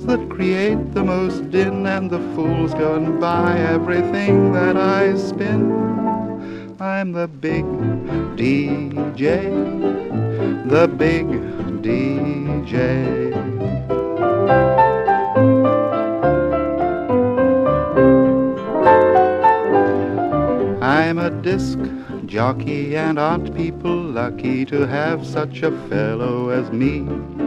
that create the most din, and the fools go and buy everything that I spin. I'm the big DJ, the big DJ. I'm a disc jockey, and aren't people lucky to have such a fellow as me?